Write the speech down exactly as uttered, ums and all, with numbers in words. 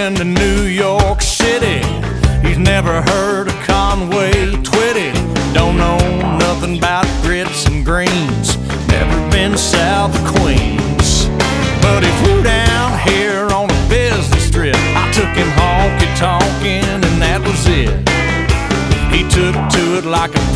been to New York City. He's never heard of Conway Twitty. Don't know nothing about grits and greens. Never been south of Queens. But he flew down here on a business trip. I took him honky-tonkin' and that was it. He took to it like a